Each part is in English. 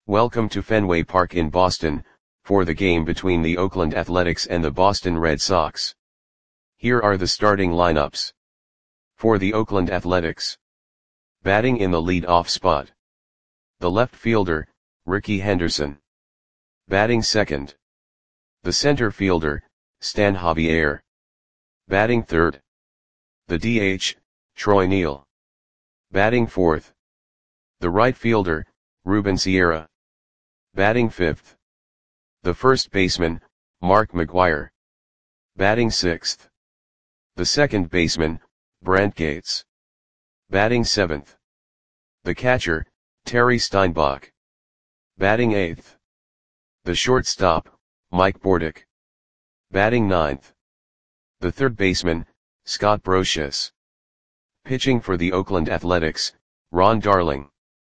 Welcome to Fenway Park in Boston, for the game between the Oakland Athletics and the Boston Red Sox. Here are the starting lineups. For the Oakland Athletics. Batting in the lead-off spot. The left fielder, Rickey Henderson. Batting second. The center fielder, Stan Javier. Batting third. The DH, Troy Neal. Batting fourth. The right fielder, Ruben Sierra. Batting fifth. The first baseman, Mark McGwire. Batting sixth. The second baseman, Brent Gates. Batting seventh. The catcher, Terry Steinbach. Batting eighth. The shortstop, Mike Bordick. Batting ninth. The third baseman, Scott Brosius. Pitching for the Oakland Athletics, Ron Darling.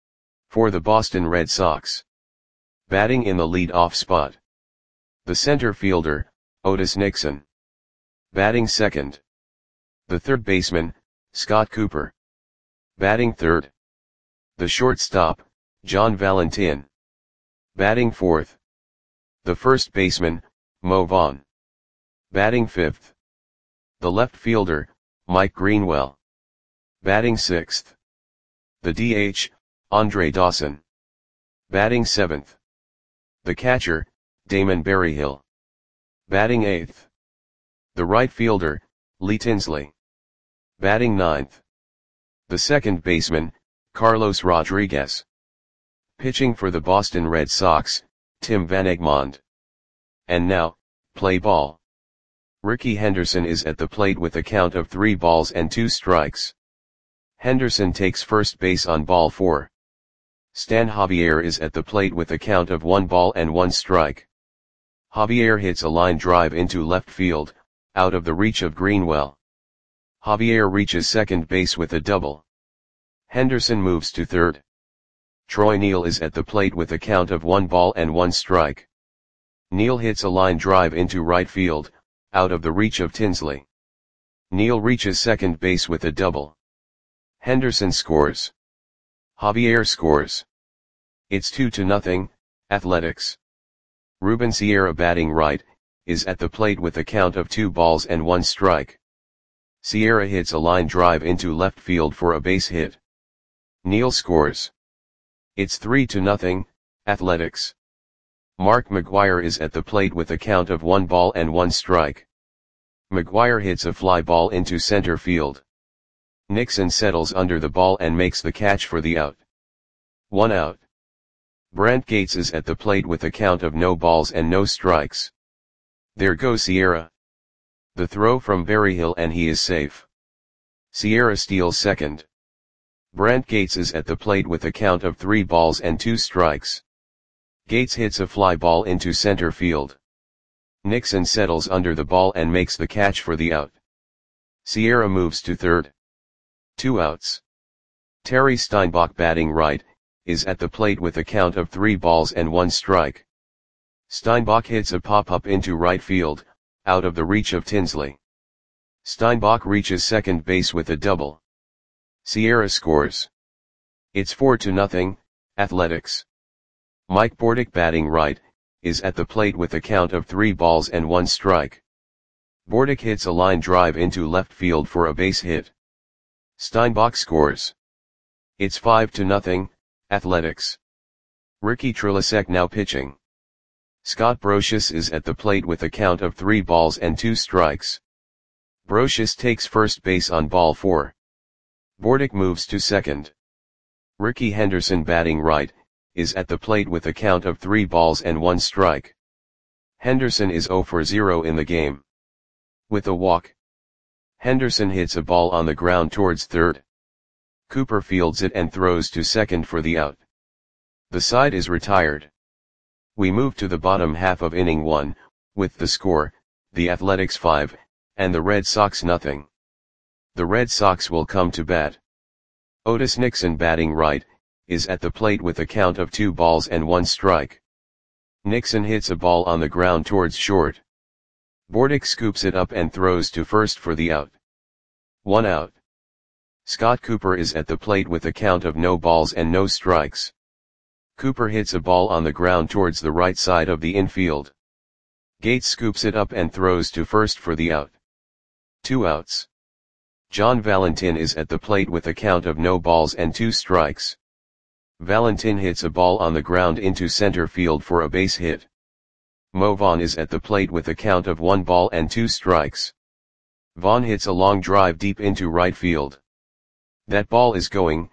For the Boston Red Sox. Batting in the lead-off spot. The center fielder, Otis Nixon. Batting second. The third baseman, Scott Cooper. Batting third. The shortstop, John Valentin. Batting fourth. The first baseman, Mo Vaughn. Batting fifth. The left fielder, Mike Greenwell. Batting sixth. The DH, Andre Dawson. Batting seventh. The catcher, Damon Berryhill. Batting eighth. The right fielder, Lee Tinsley. Batting ninth. The second baseman, Carlos Rodriguez. Pitching for the Boston Red Sox, Tim Van Egmond. And now, play ball. Rickey Henderson is at the plate with a count of 3 balls and 2 strikes. Henderson takes first base on ball 4. Stan Javier is at the plate with a count of 1 ball and 1 strike. Javier hits a line drive into left field, out of the reach of Greenwell. Javier reaches second base with a double. Henderson moves to third. Troy Neal is at the plate with a count of 1 ball and 1 strike. Neal hits a line drive into right field, out of the reach of Tinsley. Neal reaches second base with a double. Henderson scores. Javier scores. It's 2-0, Athletics. Ruben Sierra, batting right, is at the plate with a count of 2 balls and 1 strike. Sierra hits a line drive into left field for a base hit. Neal scores. It's 3-0, Athletics. Mark McGwire is at the plate with a count of 1 ball and 1 strike. McGwire hits a fly ball into center field. Nixon settles under the ball and makes the catch for the out. 1 out. Brent Gates is at the plate with a count of no balls and no strikes. There goes Sierra. The throw from Berryhill and he is safe. Sierra steals second. Brent Gates is at the plate with a count of 3 balls and 2 strikes. Gates hits a fly ball into center field. Nixon settles under the ball and makes the catch for the out. Sierra moves to third. 2 outs. Terry Steinbach, batting right, is at the plate with a count of 3 balls and 1 strike. Steinbach hits a pop-up into right field, out of the reach of Tinsley. Steinbach reaches second base with a double. Sierra scores. It's 4-0, Athletics. Mike Bordick, batting right, is at the plate with a count of 3 balls and 1 strike. Bordick hits a line drive into left field for a base hit. Steinbach scores. It's 5-0, Athletics. Ricky Trilasek now pitching. Scott Brosius is at the plate with a count of 3 balls and 2 strikes. Brosius takes first base on ball 4. Bordick moves to second. Rickey Henderson, batting right, is at the plate with a count of 3 balls and 1 strike. Henderson is 0 for 0 in the game. With a walk. Henderson hits a ball on the ground towards third. Cooper fields it and throws to second for the out. The side is retired. We move to the bottom half of inning 1, with the score, the Athletics 5, and the Red Sox nothing. The Red Sox will come to bat. Otis Nixon, batting right, is at the plate with a count of 2 balls and 1 strike. Nixon hits a ball on the ground towards short. Bordick scoops it up and throws to first for the out. 1 out. Scott Cooper is at the plate with a count of no balls and no strikes. Cooper hits a ball on the ground towards the right side of the infield. Gates scoops it up and throws to first for the out. 2 outs. John Valentin is at the plate with a count of no balls and 2 strikes. Valentin hits a ball on the ground into center field for a base hit. Mo Vaughn is at the plate with a count of 1 ball and 2 strikes. Vaughn hits a long drive deep into right field. That ball is gone.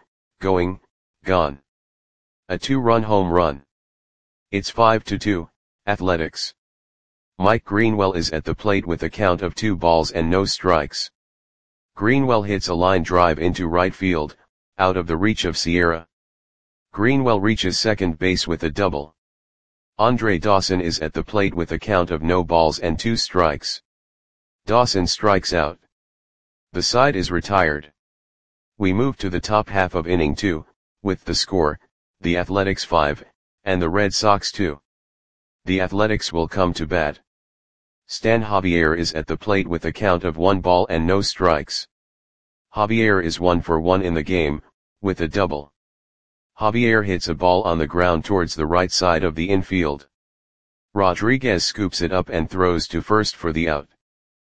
A 2-run home run. It's 5-2, Athletics. Mike Greenwell is at the plate with a count of 2 balls and no strikes. Greenwell hits a line drive into right field, out of the reach of Sierra. Greenwell reaches second base with a double. Andre Dawson is at the plate with a count of no balls and 2 strikes. Dawson strikes out. The side is retired. We move to the top half of inning 2, with the score, the Athletics 5, and the Red Sox 2. The Athletics will come to bat. Stan Javier is at the plate with a count of 1 ball and no strikes. Javier is 1 for 1 in the game, with a double. Javier hits a ball on the ground towards the right side of the infield. Rodriguez scoops it up and throws to first for the out.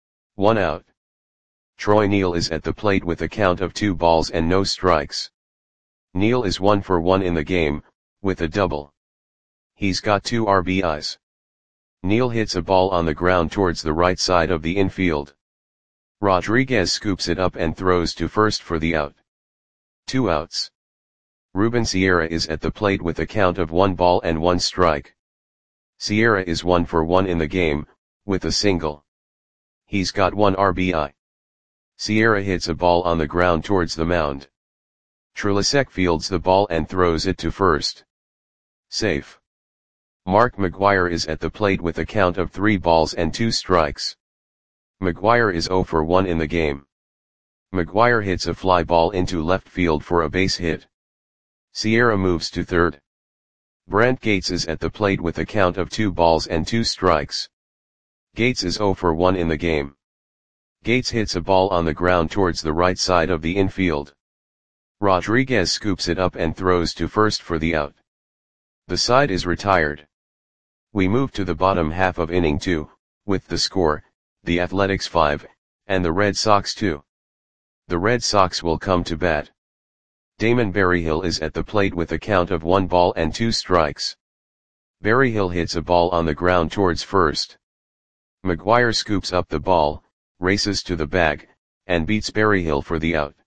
1 out. Troy Neal is at the plate with a count of 2 balls and no strikes. Neal is 1 for 1 in the game, with a double. He's got 2 RBIs. Neal hits a ball on the ground towards the right side of the infield. Rodriguez scoops it up and throws to first for the out. 2 outs. Ruben Sierra is at the plate with a count of 1 ball and 1 strike. Sierra is 1 for 1 in the game, with a single. He's got 1 RBI. Sierra hits a ball on the ground towards the mound. Trulisek fields the ball and throws it to first. Safe. Mark McGwire is at the plate with a count of 3 balls and 2 strikes. McGwire is 0 for 1 in the game. McGwire hits a fly ball into left field for a base hit. Sierra moves to third. Brent Gates is at the plate with a count of 2 balls and 2 strikes. Gates is 0 for 1 in the game. Gates hits a ball on the ground towards the right side of the infield. Rodriguez scoops it up and throws to first for the out. The side is retired. We move to the bottom half of inning 2, with the score, the Athletics 5, and the Red Sox 2. The Red Sox will come to bat. Damon Berryhill is at the plate with a count of 1 ball and 2 strikes. Berryhill hits a ball on the ground towards first. McGwire scoops up the ball, races to the bag, and beats Berryhill for the out.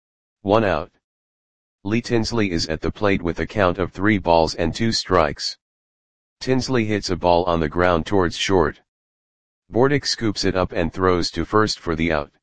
1 out. Lee Tinsley is at the plate with a count of 3 balls and 2 strikes. Tinsley hits a ball on the ground towards short. Bordick scoops it up and throws to first for the out.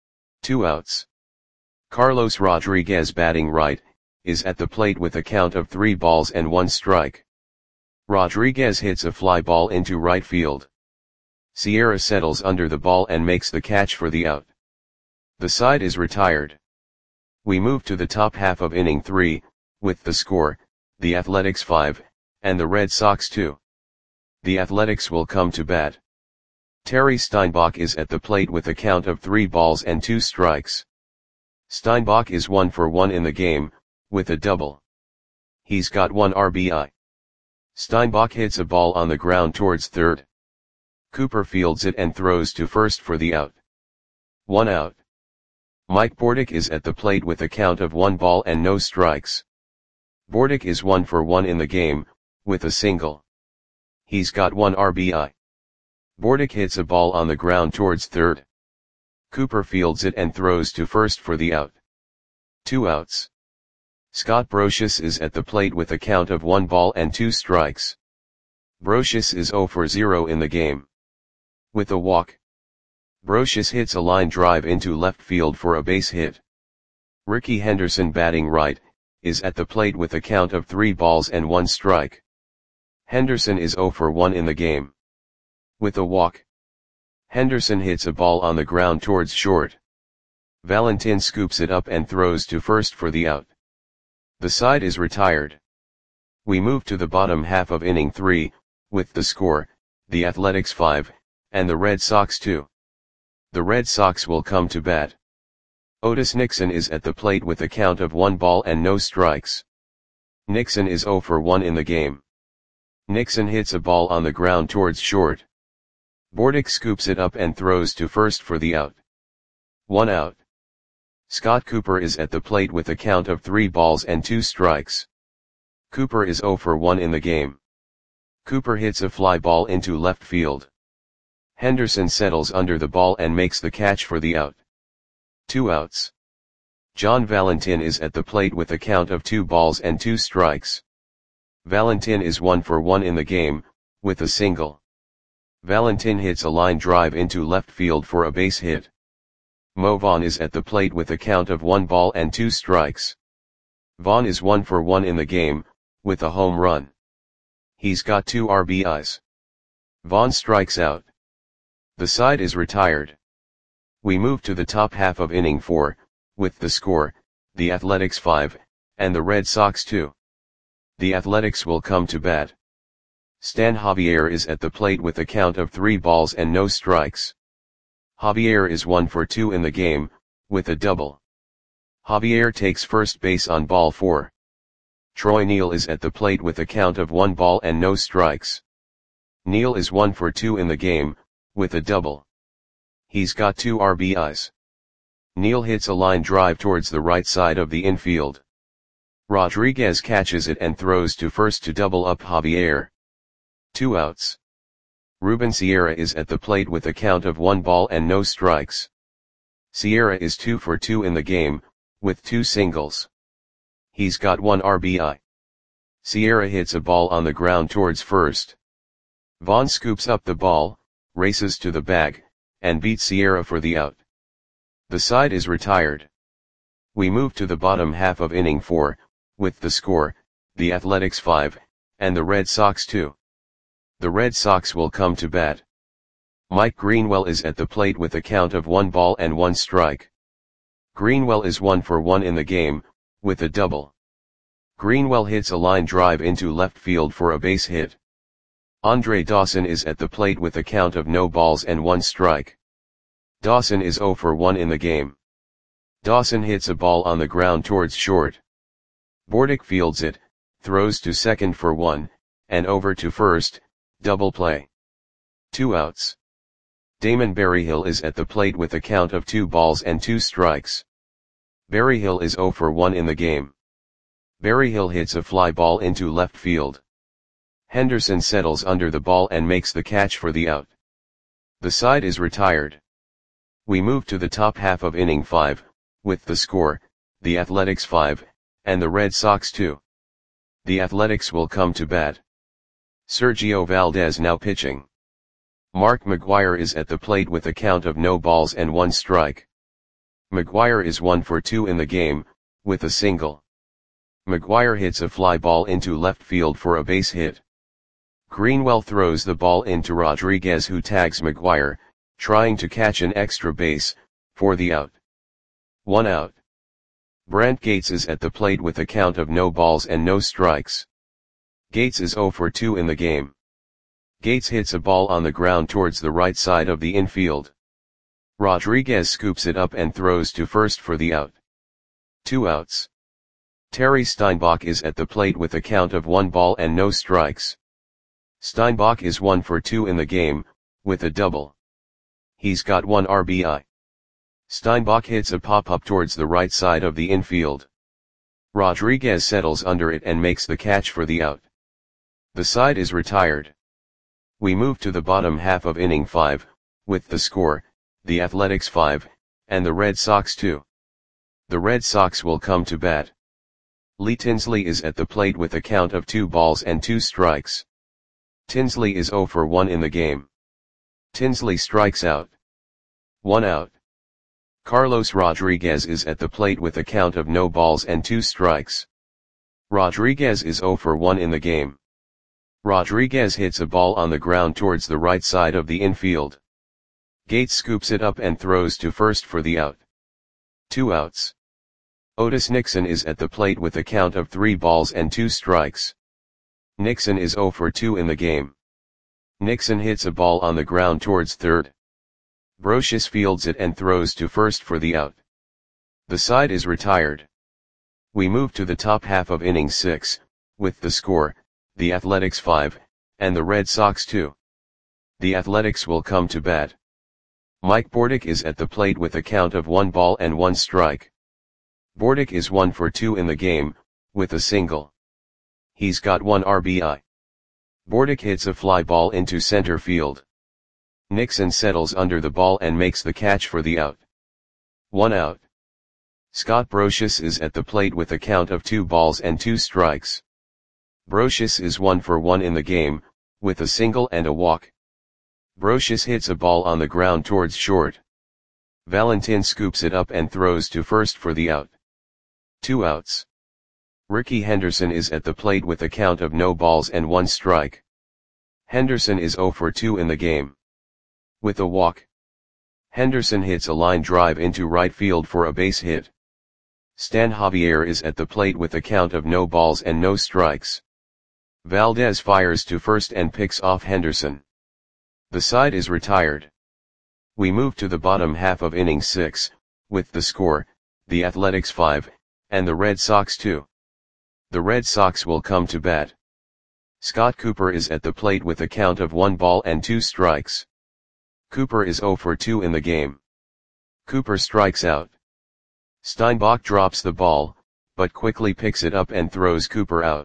2 outs. Carlos Rodriguez, batting right, is at the plate with a count of 3 balls and 1 strike. Rodriguez hits a fly ball into right field. Sierra settles under the ball and makes the catch for the out. The side is retired. We move to the top half of inning 3, with the score, the Athletics 5, and the Red Sox 2. The Athletics will come to bat. Terry Steinbach is at the plate with a count of 3 balls and 2 strikes. Steinbach is 1 for 1 in the game, with a double. He's got 1 RBI. Steinbach hits a ball on the ground towards third. Cooper fields it and throws to first for the out. 1 out. Mike Bordick is at the plate with a count of 1 ball and no strikes. Bordick is 1 for 1 in the game, with a single. He's got 1 RBI. Bordick hits a ball on the ground towards third. Cooper fields it and throws to first for the out. 2 outs. Scott Brosius is at the plate with a count of 1 ball and 2 strikes. Brosius is 0 for 0 in the game. With a walk. Brosius hits a line drive into left field for a base hit. Ricky Henderson, batting right, is at the plate with a count of 3 balls and 1 strike. Henderson is 0 for 1 in the game. With a walk. Henderson hits a ball on the ground towards short. Valentin scoops it up and throws to first for the out. The side is retired. We move to the bottom half of inning 3, with the score, the Athletics 5, and the Red Sox 2. The Red Sox will come to bat. Otis Nixon is at the plate with a count of 1 ball and no strikes. Nixon is 0 for 1 in the game. Nixon hits a ball on the ground towards short. Bordick scoops it up and throws to first for the out. 1 out. Scott Cooper is at the plate with a count of 3 balls and 2 strikes. Cooper is 0 for 1 in the game. Cooper hits a fly ball into left field. Henderson settles under the ball and makes the catch for the out. 2 outs. John Valentin is at the plate with a count of 2 balls and 2 strikes. Valentin is 1 for 1 in the game, with a single. Valentin hits a line drive into left field for a base hit. Mo Vaughn is at the plate with a count of 1 ball and 2 strikes. Vaughn is 1 for 1 in the game, with a home run. He's got 2 RBIs. Vaughn strikes out. The side is retired. We move to the top half of inning 4, with the score, the Athletics 5, and the Red Sox 2. The Athletics will come to bat. Stan Javier is at the plate with a count of 3 balls and no strikes. Javier is 1 for 2 in the game, with a double. Javier takes first base on ball 4. Troy Neal is at the plate with a count of 1 ball and no strikes. Neal is 1 for 2 in the game, with a double. He's got 2 RBIs. Neal hits a line drive towards the right side of the infield. Rodriguez catches it and throws to first to double up Javier. 2 outs. Ruben Sierra is at the plate with a count of 1 ball and no strikes. Sierra is 2 for 2 in the game, with 2 singles. He's got 1 RBI. Sierra hits a ball on the ground towards first. Vaughn scoops up the ball, races to the bag, and beats Sierra for the out. The side is retired. We move to the bottom half of inning 4, with the score, the Athletics 5, and the Red Sox 2. The Red Sox will come to bat. Mike Greenwell is at the plate with a count of 1 ball and 1 strike. Greenwell is 1 for 1 in the game, with a double. Greenwell hits a line drive into left field for a base hit. Andre Dawson is at the plate with a count of no balls and 1 strike. Dawson is 0 for 1 in the game. Dawson hits a ball on the ground towards short. Bordick fields it, throws to second for 1, and over to first, double play. 2 outs. Damon Berryhill is at the plate with a count of 2 balls and 2 strikes. Berryhill is 0 for 1 in the game. Berryhill hits a fly ball into left field. Henderson settles under the ball and makes the catch for the out. The side is retired. We move to the top half of inning 5, with the score, the Athletics 5, and the Red Sox 2. The Athletics will come to bat. Sergio Valdez now pitching. Mark McGwire is at the plate with a count of no balls and 1 strike. McGwire is 1 for 2 in the game, with a single. McGwire hits a fly ball into left field for a base hit. Greenwell throws the ball into Rodriguez, who tags McGwire, trying to catch an extra base, for the out. 1 out. Brent Gates is at the plate with a count of no balls and no strikes. Gates is 0 for 2 in the game. Gates hits a ball on the ground towards the right side of the infield. Rodriguez scoops it up and throws to first for the out. 2 outs. Terry Steinbach is at the plate with a count of 1 ball and no strikes. Steinbach is 1 for 2 in the game, with a double. He's got 1 RBI. Steinbach hits a pop-up towards the right side of the infield. Rodriguez settles under it and makes the catch for the out. The side is retired. We move to the bottom half of inning 5, with the score, the Athletics 5, and the Red Sox 2. The Red Sox will come to bat. Lee Tinsley is at the plate with a count of 2 balls and 2 strikes. Tinsley is 0 for 1 in the game. Tinsley strikes out. 1 out. Carlos Rodriguez is at the plate with a count of no balls and 2 strikes. Rodriguez is 0 for 1 in the game. Rodriguez hits a ball on the ground towards the right side of the infield. Gates scoops it up and throws to first for the out. 2 outs. Otis Nixon is at the plate with a count of 3 balls and 2 strikes. Nixon is 0 for 2 in the game. Nixon hits a ball on the ground towards third. Brocious fields it and throws to first for the out. The side is retired. We move to the top half of inning 6, with the score, the Athletics 5, and the Red Sox 2. The Athletics will come to bat. Mike Bordick is at the plate with a count of 1 ball and 1 strike. Bordick is 1 for 2 in the game, with a single. He's got 1 RBI. Bordick hits a fly ball into center field. Nixon settles under the ball and makes the catch for the out. 1 out. Scott Brosius is at the plate with a count of 2 balls and 2 strikes. Brosius is 1 for 1 in the game, with a single and a walk. Brosius hits a ball on the ground towards short. Valentin scoops it up and throws to first for the out. 2 outs. Rickey Henderson is at the plate with a count of no balls and 1 strike. Henderson is 0 for 2 in the game. With a walk. Henderson hits a line drive into right field for a base hit. Stan Javier is at the plate with a count of no balls and no strikes. Valdez fires to first and picks off Henderson. The side is retired. We move to the bottom half of inning 6, with the score, the Athletics 5, and the Red Sox 2. The Red Sox will come to bat. Scott Cooper is at the plate with a count of 1 ball and 2 strikes. Cooper is 0 for 2 in the game. Cooper strikes out. Steinbach drops the ball, but quickly picks it up and throws Cooper out.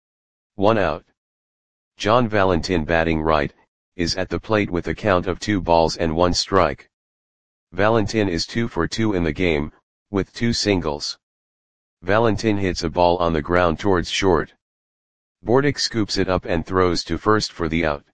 1 out. John Valentin, batting right, is at the plate with a count of 2 balls and 1 strike. Valentin is 2 for 2 in the game, with 2 singles. Valentin hits a ball on the ground towards short. Bordick scoops it up and throws to first for the out.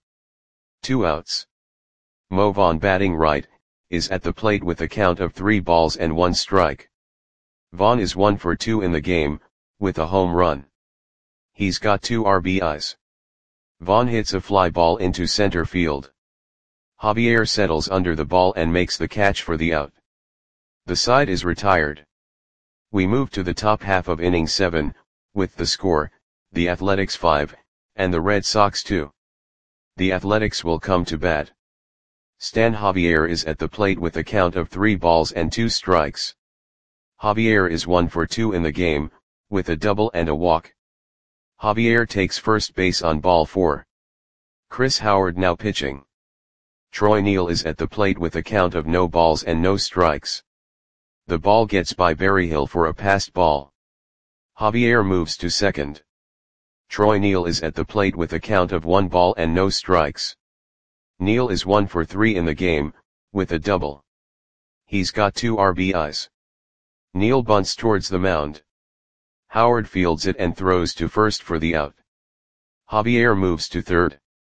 2 outs. Mo Vaughn, batting right, is at the plate with a count of 3 balls and 1 strike. Vaughn is 1 for 2 in the game, with a home run. He's got 2 RBIs. Vaughn hits a fly ball into center field. Javier settles under the ball and makes the catch for the out. The side is retired. We move to the top half of inning 7, with the score, the Athletics 5, and the Red Sox 2. The Athletics will come to bat. Stan Javier is at the plate with a count of 3 balls and 2 strikes. Javier is 1 for 2 in the game, with a double and a walk. Javier takes first base on ball 4. Chris Howard now pitching. Troy Neal is at the plate with a count of no balls and no strikes. The ball gets by Berryhill for a passed ball. Javier moves to second. Troy Neal is at the plate with a count of 1 ball and no strikes. Neal is 1 for 3 in the game, with a double. He's got 2 RBIs. Neal bunts towards the mound. Howard fields it and throws to first for the out. Javier moves to third.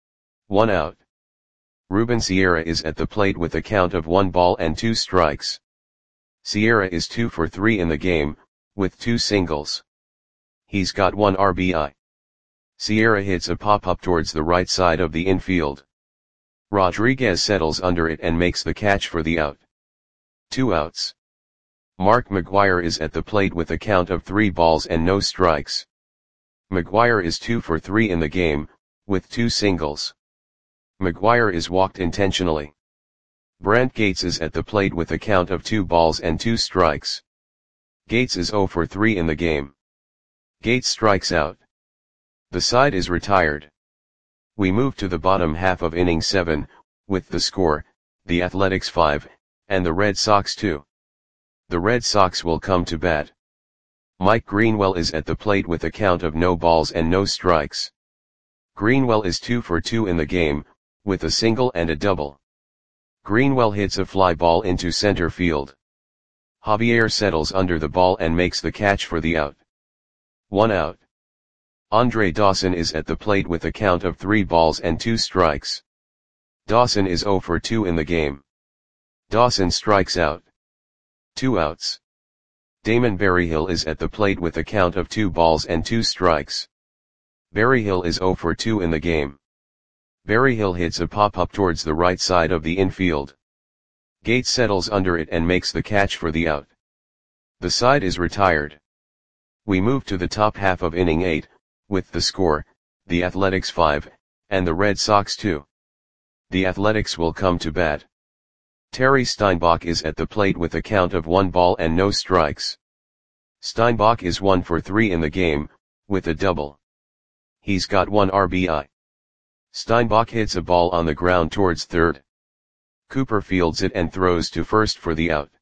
1 out. Ruben Sierra is at the plate with a count of 1 ball and 2 strikes. Sierra is 2 for 3 in the game, with 2 singles. He's got 1 RBI. Sierra hits a pop-up towards the right side of the infield. Rodriguez settles under it and makes the catch for the out. 2 outs. Mark McGwire is at the plate with a count of 3 balls and no strikes. McGwire is 2 for 3 in the game, with 2 singles. McGwire is walked intentionally. Brent Gates is at the plate with a count of 2 balls and 2 strikes. Gates is 0 for 3 in the game. Gates strikes out. The side is retired. We move to the bottom half of inning 7, with the score, the Athletics 5, and the Red Sox 2. The Red Sox will come to bat. Mike Greenwell is at the plate with a count of no balls and no strikes. Greenwell is 2 for 2 in the game, with a single and a double. Greenwell hits a fly ball into center field. Javier settles under the ball and makes the catch for the out. 1 out. Andre Dawson is at the plate with a count of 3 balls and 2 strikes. Dawson is 0 for 2 in the game. Dawson strikes out. 2 outs. Damon Berryhill is at the plate with a count of 2 balls and 2 strikes. Berryhill is 0 for 2 in the game. Berryhill hits a pop-up towards the right side of the infield. Gates settles under it and makes the catch for the out. The side is retired. We move to the top half of inning 8, with the score, the Athletics 5, and the Red Sox 2. The Athletics will come to bat. Terry Steinbach is at the plate with a count of 1 ball and no strikes. Steinbach is 1 for 3 in the game, with a double. He's got 1 RBI. Steinbach hits a ball on the ground towards third. Cooper fields it and throws to first for the out.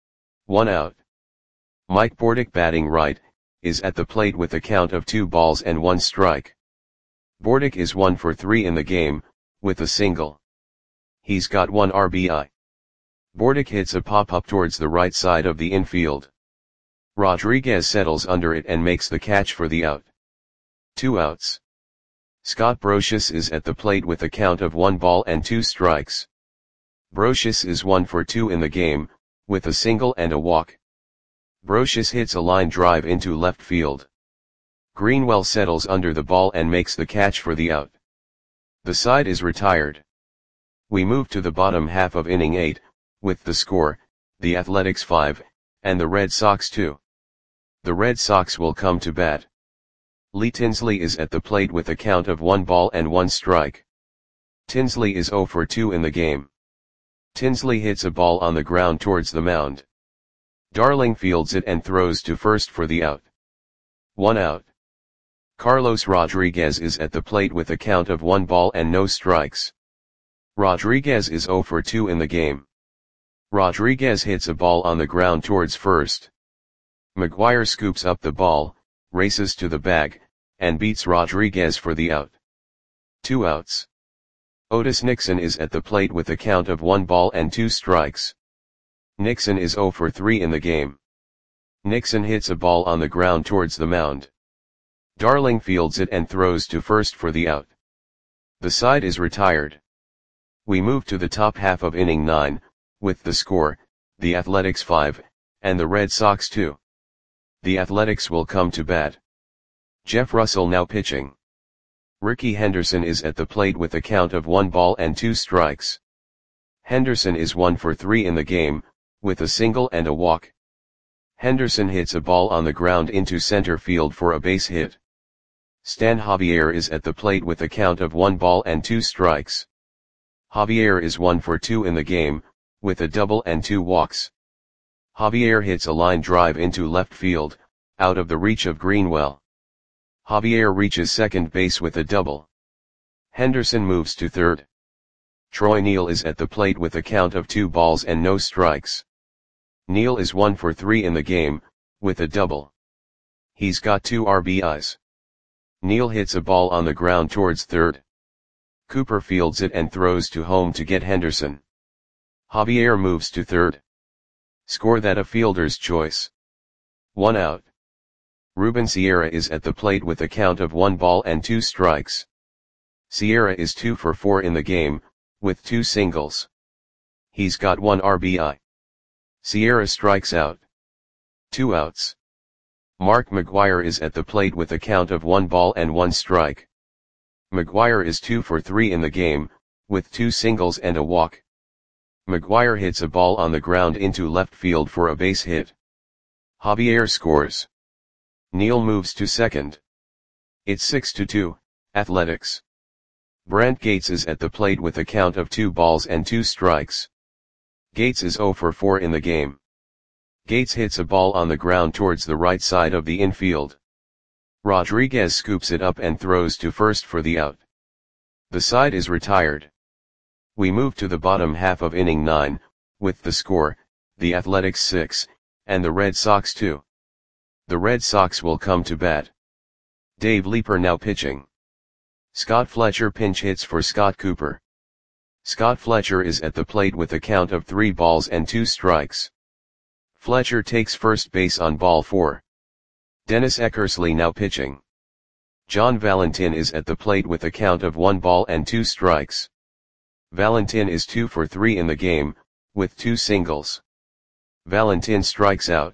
1 out. Mike Bordick, batting right, is at the plate with a count of 2 balls and 1 strike. Bordick is 1 for 3 in the game, with a single. He's got 1 RBI. Bordick hits a pop-up towards the right side of the infield. Rodriguez settles under it and makes the catch for the out. 2 outs. Scott Brosius is at the plate with a count of 1 ball and 2 strikes. Brosius is 1 for 2 in the game, with a single and a walk. Brosius hits a line drive into left field. Greenwell settles under the ball and makes the catch for the out. The side is retired. We move to the bottom half of inning 8, with the score, the Athletics 5, and the Red Sox 2. The Red Sox will come to bat. Lee Tinsley is at the plate with a count of 1 ball and 1 strike. Tinsley is 0 for 2 in the game. Tinsley hits a ball on the ground towards the mound. Darling fields it and throws to first for the out. 1 out. Carlos Rodriguez is at the plate with a count of 1 ball and no strikes. Rodriguez is 0 for 2 in the game. Rodriguez hits a ball on the ground towards first. McGuire scoops up the ball, races to the bag, and beats Rodriguez for the out. 2 outs. Otis Nixon is at the plate with a count of 1 ball and 2 strikes. Nixon is 0 for 3 in the game. Nixon hits a ball on the ground towards the mound. Darling fields it and throws to first for the out. The side is retired. We move to the top half of inning 9, with the score, the Athletics 5, and the Red Sox 2. The Athletics will come to bat. Jeff Russell now pitching. Ricky Henderson is at the plate with a count of 1 ball and 2 strikes. Henderson is 1 for 3 in the game, with a single and a walk. Henderson hits a ball on the ground into center field for a base hit. Stan Javier is at the plate with a count of 1 ball and 2 strikes. Javier is 1 for 2 in the game, with a double and 2 walks. Javier hits a line drive into left field, out of the reach of Greenwell. Javier reaches second base with a double. Henderson moves to third. Troy Neal is at the plate with a count of 2 balls and no strikes. Neal is 1 for 3 in the game, with a double. He's got 2 RBIs. Neal hits a ball on the ground towards third. Cooper fields it and throws to home to get Henderson. Javier moves to third. Score that a fielder's choice. 1 out. Ruben Sierra is at the plate with a count of 1 ball and 2 strikes. Sierra is 2 for 4 in the game, with 2 singles. He's got 1 RBI. Sierra strikes out. 2 outs. Mark McGuire is at the plate with a count of 1 ball and 1 strike. McGuire is 2 for 3 in the game, with 2 singles and a walk. McGuire hits a ball on the ground into left field for a base hit. Javier scores. Neal moves to second. It's 6-2, Athletics. Brent Gates is at the plate with a count of 2 balls and 2 strikes. Gates is 0 for 4 in the game. Gates hits a ball on the ground towards the right side of the infield. Rodriguez scoops it up and throws to first for the out. The side is retired. We move to the bottom half of inning 9, with the score, the Athletics 6, and the Red Sox 2. The Red Sox will come to bat. Dave Leeper now pitching. Scott Fletcher pinch hits for Scott Cooper. Scott Fletcher is at the plate with a count of 3 balls and 2 strikes. Fletcher takes first base on ball 4. Dennis Eckersley now pitching. John Valentin is at the plate with a count of 1 ball and 2 strikes. Valentin is 2 for 3 in the game, with 2 singles. Valentin strikes out.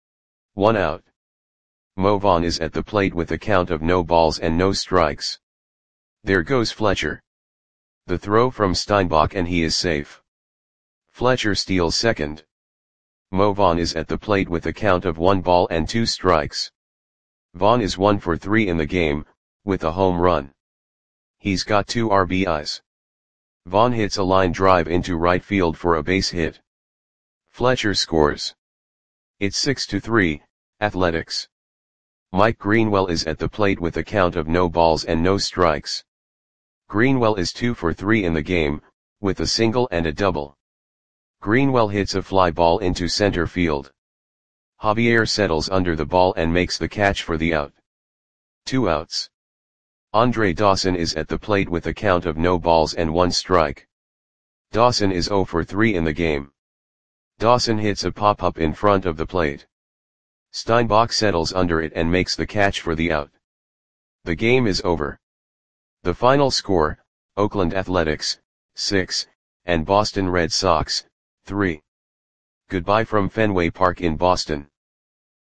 1 out. Mo Vaughn is at the plate with a count of no balls and no strikes. There goes Fletcher. The throw from Steinbach and he is safe. Fletcher steals second. Mo Vaughn is at the plate with a count of 1 ball and 2 strikes. Vaughn is 1 for 3 in the game, with a home run. He's got 2 RBIs. Vaughn hits a line drive into right field for a base hit. Fletcher scores. It's 6-3, Athletics. Mike Greenwell is at the plate with a count of no balls and no strikes. Greenwell is 2 for 3 in the game, with a single and a double. Greenwell hits a fly ball into center field. Javier settles under the ball and makes the catch for the out. 2 outs. Andre Dawson is at the plate with a count of no balls and 1 strike. Dawson is 0 for 3 in the game. Dawson hits a pop-up in front of the plate. Steinbach settles under it and makes the catch for the out. The game is over. The final score, Oakland Athletics, 6, and Boston Red Sox, 3. Goodbye from Fenway Park in Boston.